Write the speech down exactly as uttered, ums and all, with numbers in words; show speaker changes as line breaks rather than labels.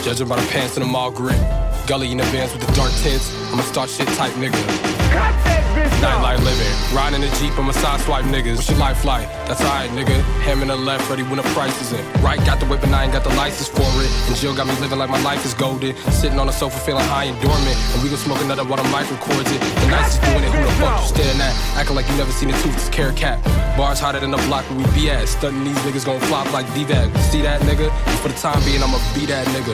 Judging by the pants and the mall grit. Gully in the vans with the dark tints. I'm a start shit type nigga. Nightlife living. Riding in the Jeep, I'm a side swipe niggas. What's your life like? That's alright, nigga. Ham in the left, ready when the price is in. Right, got the whip and I ain't got the license for it. And Jill got me living like my life is golden. Sitting on the sofa feeling high and dormant. And we gon' smoke another while the mic records it. The nicest doing it, who the fuck you staring at? Acting like you never seen a toothless carrot cat. Bars hotter than the block where we be at. Stunting these niggas gon' flop like D-Vag. See that, nigga? And for the time being, I'ma be that nigga.